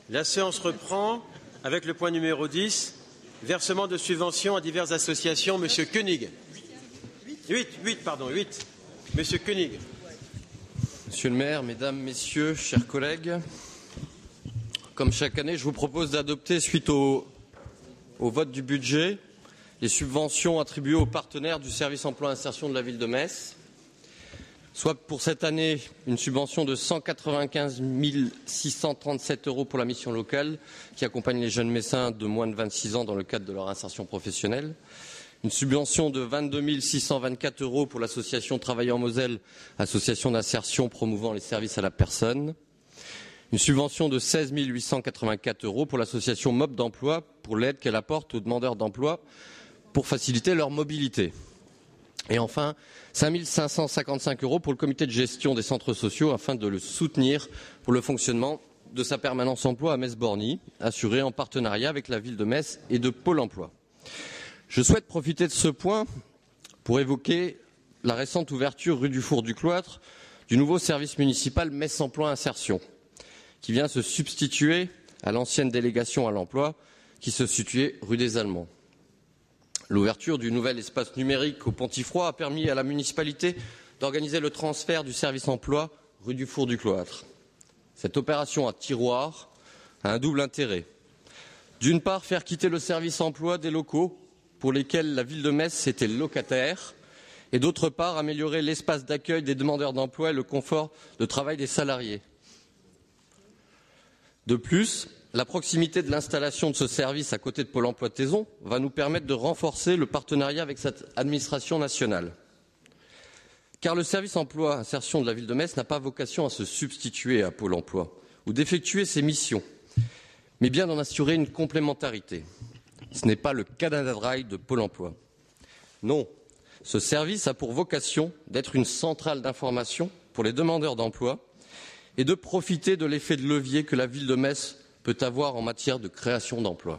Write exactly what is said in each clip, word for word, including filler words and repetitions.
La séance reprend avec le point numéro dix, versement de subventions à diverses associations. Monsieur Koenig. huit, huit, pardon, huit. Monsieur Koenig. Monsieur le maire, mesdames, messieurs, chers collègues, comme chaque année, je vous propose d'adopter, suite au, au vote du budget, les subventions attribuées aux partenaires du service emploi insertion de la ville de Metz, soit pour cette année une subvention de cent quatre-vingt-quinze mille six cent trente-sept euros pour la mission locale qui accompagne les jeunes messins de moins de vingt-six ans dans le cadre de leur insertion professionnelle, une subvention de vingt-deux mille six cent vingt-quatre euros pour l'association Travailleurs Moselle, association d'insertion promouvant les services à la personne, une subvention de seize mille huit cent quatre-vingt-quatre euros pour l'association Mob d'emploi pour l'aide qu'elle apporte aux demandeurs d'emploi pour faciliter leur mobilité. Et enfin, cinq mille cinq cent cinquante-cinq euros pour le comité de gestion des centres sociaux afin de le soutenir pour le fonctionnement de sa permanence emploi à Metz-Borny, assurée en partenariat avec la ville de Metz et de Pôle emploi. Je souhaite profiter de ce point pour évoquer la récente ouverture rue du Four du Cloître du nouveau service municipal Metz Emploi Insertion, qui vient se substituer à l'ancienne délégation à l'emploi qui se situait rue des Allemands. L'ouverture du nouvel espace numérique au Pontifroy a permis à la municipalité d'organiser le transfert du service emploi rue du Four du Cloître. Cette opération à tiroir a un double intérêt. D'une part, faire quitter le service emploi des locaux pour lesquels la ville de Metz était locataire, et d'autre part, améliorer l'espace d'accueil des demandeurs d'emploi et le confort de travail des salariés. De plus, la proximité de l'installation de ce service à côté de Pôle emploi de Taizon va nous permettre de renforcer le partenariat avec cette administration nationale. Car le service emploi insertion de la ville de Metz n'a pas vocation à se substituer à Pôle emploi ou d'effectuer ses missions, mais bien d'en assurer une complémentarité. Ce n'est pas le cadavrail de Pôle emploi. Non, ce service a pour vocation d'être une centrale d'information pour les demandeurs d'emploi et de profiter de l'effet de levier que la ville de Metz peut avoir en matière de création d'emplois.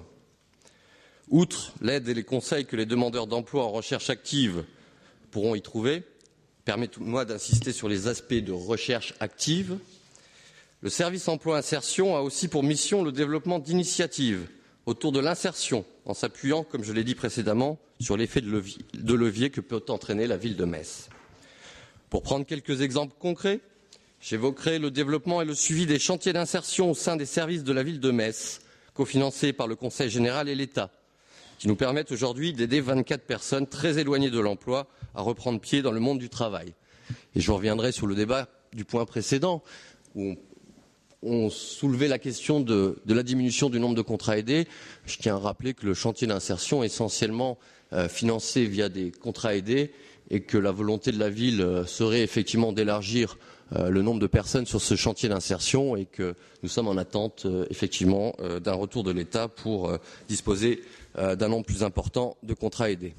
Outre l'aide et les conseils que les demandeurs d'emploi en recherche active pourront y trouver, permettez-moi d'insister sur les aspects de recherche active. Le service emploi insertion a aussi pour mission le développement d'initiatives autour de l'insertion, en s'appuyant, comme je l'ai dit précédemment, sur l'effet de levier, de levier que peut entraîner la ville de Metz. Pour prendre quelques exemples concrets, j'évoquerai le développement et le suivi des chantiers d'insertion au sein des services de la ville de Metz, cofinancés par le Conseil général et l'État, qui nous permettent aujourd'hui d'aider vingt-quatre personnes très éloignées de l'emploi à reprendre pied dans le monde du travail. Et je reviendrai sur le débat du point précédent, où on on soulevait la question de, de la diminution du nombre de contrats aidés. Je tiens à rappeler que le chantier d'insertion est essentiellement euh, financé via des contrats aidés et que la volonté de la ville euh, serait effectivement d'élargir euh, le nombre de personnes sur ce chantier d'insertion et que nous sommes en attente euh, effectivement euh, d'un retour de l'État pour euh, disposer euh, d'un nombre plus important de contrats aidés.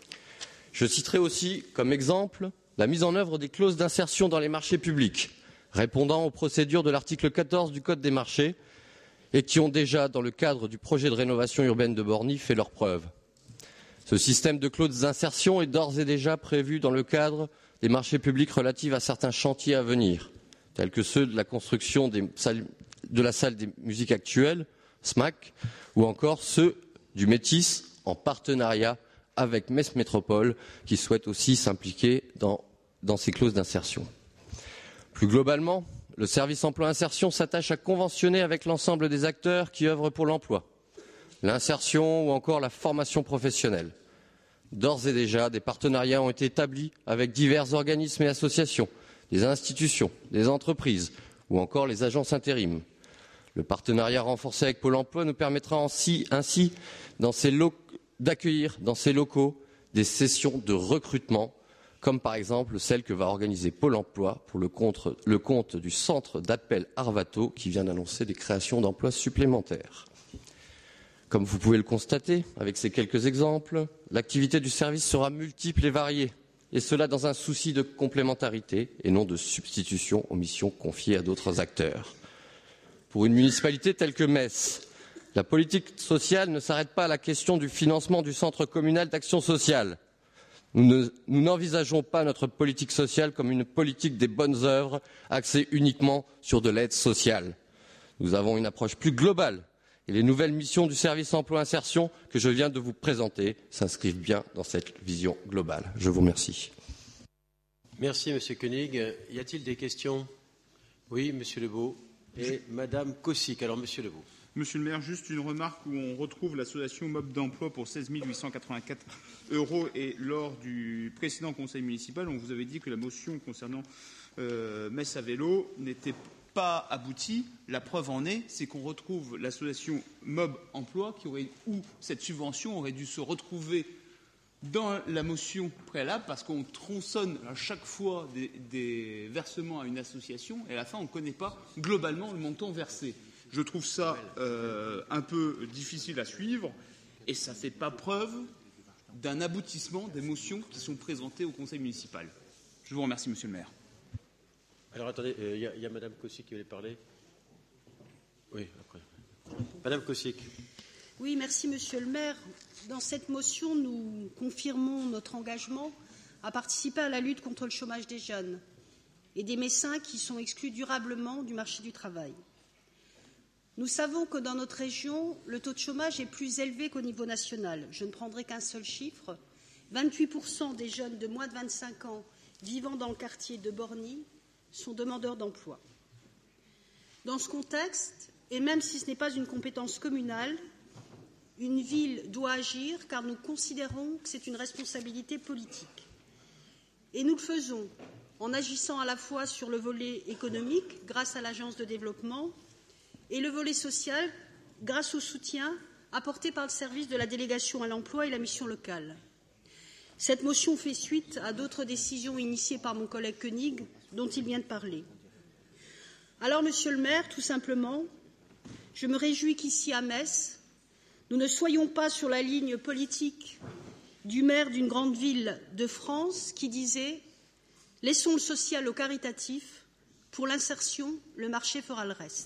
Je citerai aussi comme exemple la mise en œuvre des clauses d'insertion dans les marchés publics, répondant aux procédures de l'article quatorze du Code des marchés et qui ont déjà, dans le cadre du projet de rénovation urbaine de Borny, fait leurs preuves. Ce système de clauses d'insertion est d'ores et déjà prévu dans le cadre des marchés publics relatifs à certains chantiers à venir, tels que ceux de la construction des salles, de la salle des musiques actuelles, S M A C, ou encore ceux du Métis en partenariat avec Metz Métropole, qui souhaite aussi s'impliquer dans, dans ces clauses d'insertion. Plus globalement, le service emploi insertion s'attache à conventionner avec l'ensemble des acteurs qui œuvrent pour l'emploi, l'insertion ou encore la formation professionnelle. D'ores et déjà, des partenariats ont été établis avec divers organismes et associations, des institutions, des entreprises ou encore les agences intérim. Le partenariat renforcé avec Pôle emploi nous permettra ainsi, ainsi dans ces lo- d'accueillir dans ces locaux des sessions de recrutement, comme par exemple celle que va organiser Pôle emploi pour le compte, le compte du centre d'appel Arvato qui vient d'annoncer des créations d'emplois supplémentaires. Comme vous pouvez le constater avec ces quelques exemples, l'activité du service sera multiple et variée, et cela dans un souci de complémentarité et non de substitution aux missions confiées à d'autres acteurs. Pour une municipalité telle que Metz, la politique sociale ne s'arrête pas à la question du financement du centre communal d'action sociale. Nous, ne, nous n'envisageons pas notre politique sociale comme une politique des bonnes œuvres axée uniquement sur de l'aide sociale. Nous avons une approche plus globale et les nouvelles missions du service emploi insertion que je viens de vous présenter s'inscrivent bien dans cette vision globale. Je vous remercie. Merci, Monsieur Koenig. Y a-t-il des questions? Oui, Monsieur Lebeau et Madame Kossik. Alors, Monsieur Lebeau. Monsieur le maire, juste une remarque où on retrouve l'association Mob d'emploi pour seize mille huit cent quatre-vingt-quatre euros et lors du précédent conseil municipal, on vous avait dit que la motion concernant euh, Metz à vélo n'était pas aboutie. La preuve en est, c'est qu'on retrouve l'association Mob emploi qui aurait, où cette subvention aurait dû se retrouver dans la motion préalable parce qu'on tronçonne à chaque fois des, des versements à une association et à la fin on ne connaît pas globalement le montant versé. Je trouve ça euh, un peu difficile à suivre et ça ne fait pas preuve d'un aboutissement des motions qui sont présentées au conseil municipal. Je vous remercie, monsieur le maire. Alors attendez, il euh, y, y a Madame Kossik qui voulait parler. Oui, après. Madame Kossik. Oui, merci, monsieur le maire. Dans cette motion, nous confirmons notre engagement à participer à la lutte contre le chômage des jeunes et des médecins qui sont exclus durablement du marché du travail. Nous savons que dans notre région, le taux de chômage est plus élevé qu'au niveau national. Je ne prendrai qu'un seul chiffre. vingt-huit pour cent des jeunes de moins de vingt-cinq ans vivant dans le quartier de Borny sont demandeurs d'emploi. Dans ce contexte, et même si ce n'est pas une compétence communale, une ville doit agir car nous considérons que c'est une responsabilité politique. Et nous le faisons en agissant à la fois sur le volet économique grâce à l'agence de développement et le volet social grâce au soutien apporté par le service de la délégation à l'emploi et la mission locale. Cette motion fait suite à d'autres décisions initiées par mon collègue Koenig dont il vient de parler. Alors, monsieur le maire, tout simplement, je me réjouis qu'ici à Metz, nous ne soyons pas sur la ligne politique du maire d'une grande ville de France qui disait « Laissons le social au caritatif, pour l'insertion, le marché fera le reste ».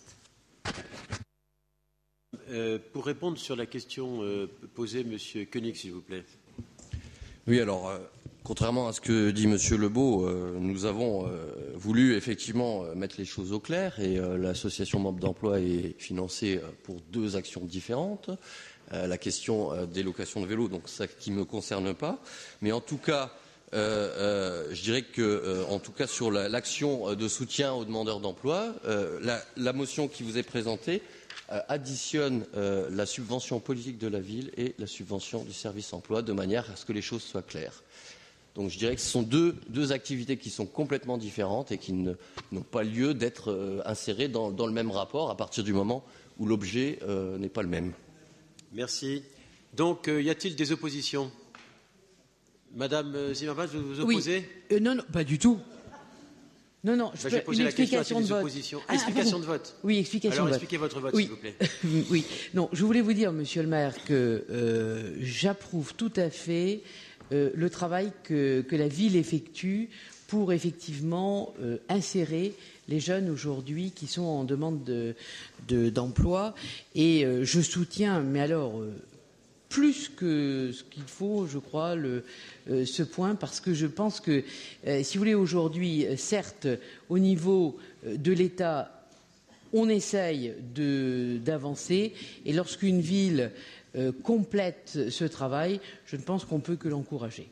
Euh, pour répondre sur la question euh, posée, Monsieur Koenig, s'il vous plaît. Oui, alors, euh, contrairement à ce que dit Monsieur Lebeau, euh, nous avons euh, voulu effectivement euh, mettre les choses au clair et euh, l'association Mob d'emploi est financée euh, pour deux actions différentes. Euh, la question euh, des locations de vélos, donc ça qui ne me concerne pas. Mais en tout cas, euh, euh, je dirais que, euh, en tout cas, sur la, l'action de soutien aux demandeurs d'emploi, euh, la, la motion qui vous est présentée euh, additionne euh, la subvention politique de la ville et la subvention du service emploi de manière à ce que les choses soient claires. Donc je dirais que ce sont deux, deux activités qui sont complètement différentes et qui ne, n'ont pas lieu d'être euh, insérées dans, dans le même rapport à partir du moment où l'objet euh, n'est pas le même. Merci. Donc, euh, y a-t-il des oppositions? Madame Zimmermann, vous vous opposez? Oui. Euh, non, non, pas du tout. Non, non, je bah, peux, j'ai posé une la question, explication de des vote. oppositions. Ah, explication vous... de vote. Oui, explication Alors, de vote. expliquez votre vote, oui. s'il vous plaît. Oui, non, je voulais vous dire, monsieur le maire, que euh, j'approuve tout à fait euh, le travail que, que la ville effectue pour effectivement euh, insérer les jeunes aujourd'hui qui sont en demande de, de, d'emploi. Et euh, je soutiens, mais alors euh, plus que ce qu'il faut, je crois, le, euh, ce point, parce que je pense que, euh, si vous voulez, aujourd'hui, certes, au niveau de l'État, on essaye de, d'avancer, et lorsqu'une ville euh, complète ce travail, je ne pense qu'on peut que l'encourager.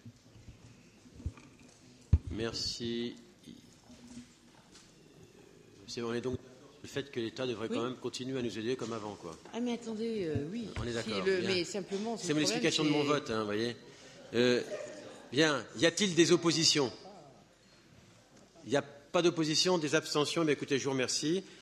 Merci. C'est, on est donc le fait que l'État devrait oui. quand même continuer à nous aider comme avant, quoi. Ah mais attendez, euh, oui. On est d'accord. Si le, mais simplement, c'est mon explication c'est... de mon vote, hein, vous voyez. Euh, bien. Y a-t-il des oppositions? Il n'y a pas d'opposition, des abstentions. Mais écoutez, je vous remercie.